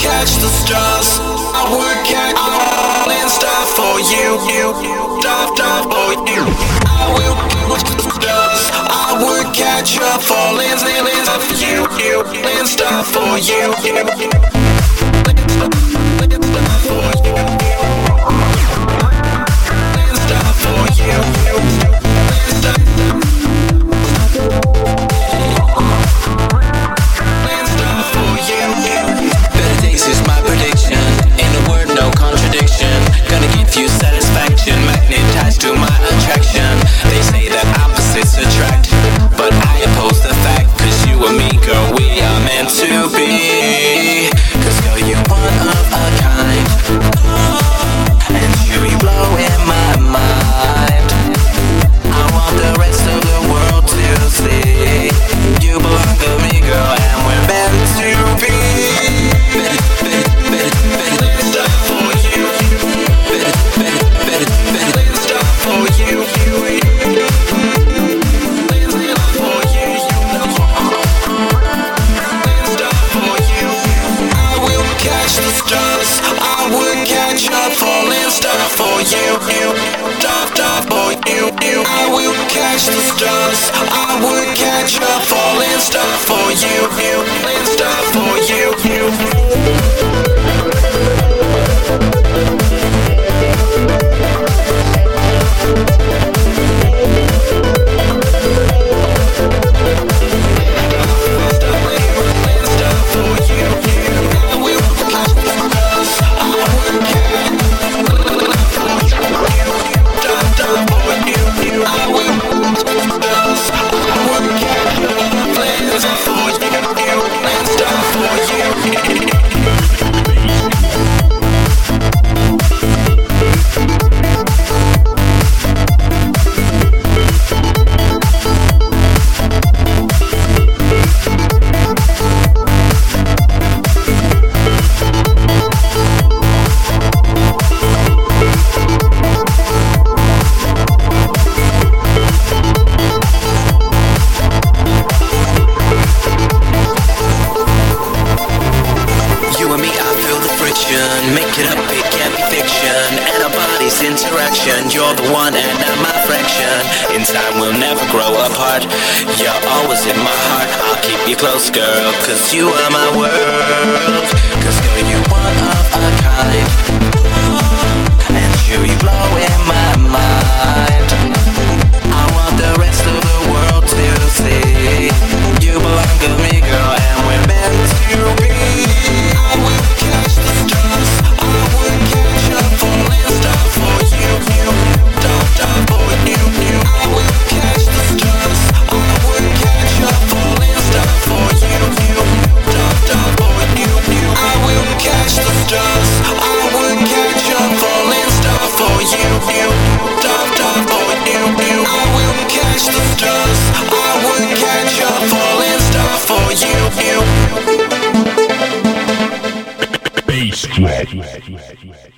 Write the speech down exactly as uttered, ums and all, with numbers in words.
catch the stars. I would catch falling star for you. Star, star for you. I will catch the stars. I would catch a falling star for you. Falling star for you. Star for you. Better days is my prediction. In a word, no contradiction. Gonna give you satisfaction, magnetized to my attraction. They say that opposites attract, but I oppose the fact. Cause you and me, girl, we are meant to be. Cause girl, you're one of a kind, and you be blowing my mind. I want the rest of the world to see you belong to me, girl, and we're meant to be. Better, better, better, better stop for you. Better, better, better, better stop for you. For you, stop for you. I will catch the stars. I would catch a falling star for you. Stop, stop for you. I will catch the stars. I would catch a falling star for you. Falling star for you. Make it up, it can't be fiction. And our body's interaction. You're the one and I'm my fraction. In time we'll never grow apart. You're always in my heart. I'll keep you close, girl, cause you are my world. Cause girl, you're one of a kind, and you, you blow in my mind. I want the rest of the world to see you belong to me, girl, and we're meant to be. I will catch the stars. I would catch a falling star for you. Stop, stop for you. I will catch the stars. I would catch a falling star for you. Stop, stop for you. I will catch the stars. I would catch a falling star for you. Stop, stop for you. I will catch the stars. I would catch a falling star for you. Bass Drop.